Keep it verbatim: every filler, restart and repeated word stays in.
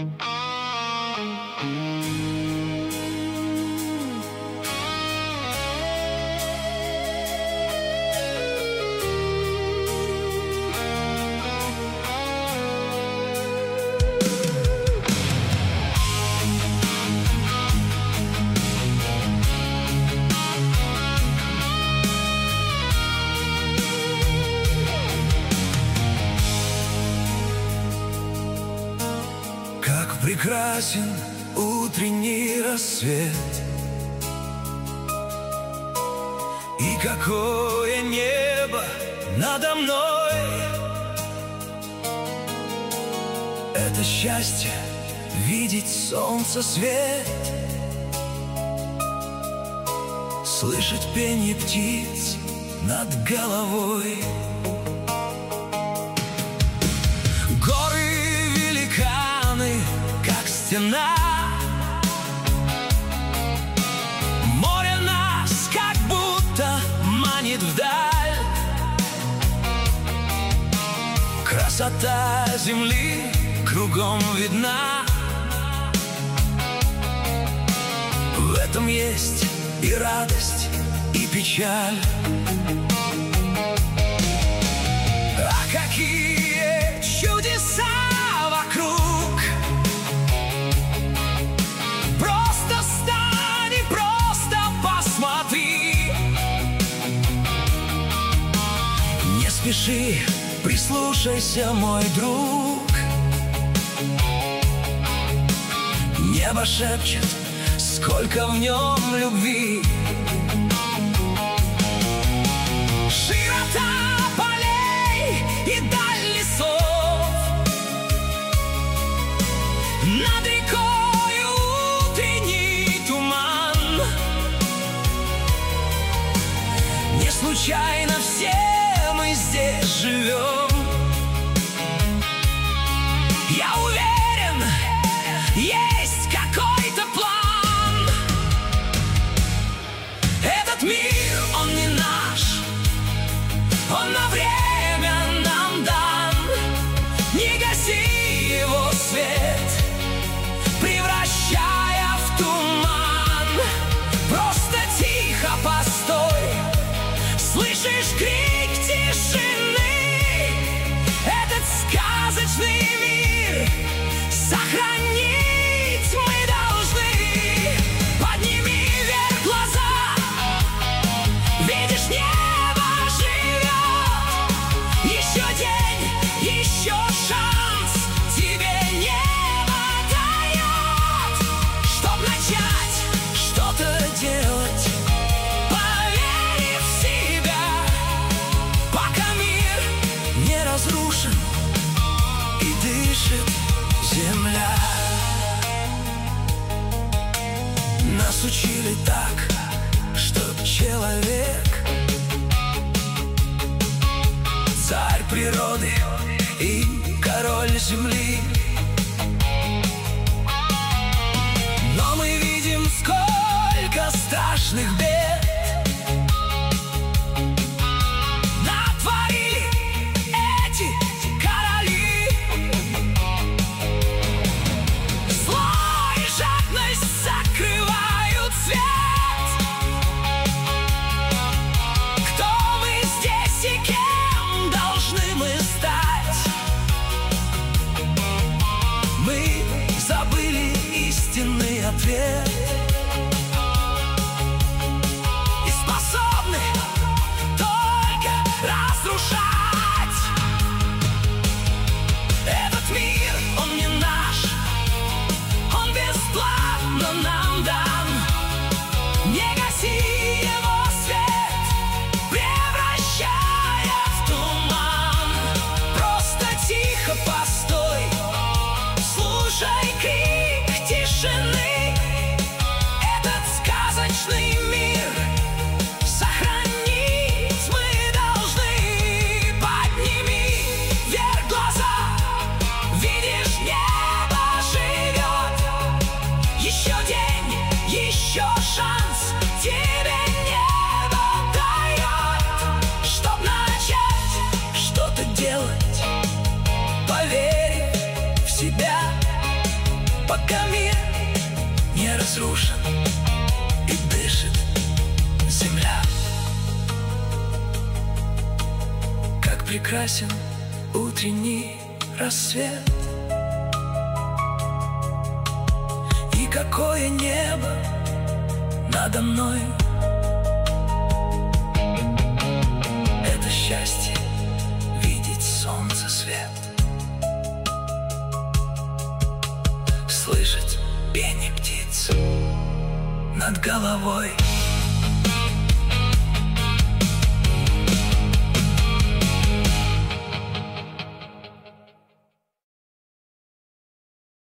Прекрасен утренний рассвет, и какое небо надо мной. Это счастье — видеть солнце свет, слышать пение птиц над головой. Горы великаны, как стена, море нас как будто манит вдаль. Красота земли кругом видна. В этом есть и радость, и печаль. А какие чудеса вокруг! Не спеши, прислушайся, мой друг. Небо шепчет, сколько в нем любви. Широта полей и даль лесов, над рекою утренний туман. Не случайно все мы здесь живем. Я уверен, есть какой-то план. Этот мир, он не наш, он на время нам дан. Не гаси его свет, превращая в туман. Просто тихо постой, слышишь крик тишины? Этот сказочный мир сохранить мы должны. Подними вверх глаза, видишь, небо живет. Еще день, еще шанс тебе небо дает, чтоб начать что-то делать. Разрушен и дышит земля. Нас учили так, что человек царь природы и король земли. Но мы видим, сколько страшных бед ответ. И способны только разрушать. Этот мир, он не наш, он бесплатно нам дан. Не гаси его свет, превращая в туман. Просто тихо постой, слушай крик тишины. пока мир не разрушен и дышит земля. Как прекрасен утренний рассвет, и какое небо надо мной. Это счастье — видеть солнце свет, слышать пение птиц над головой.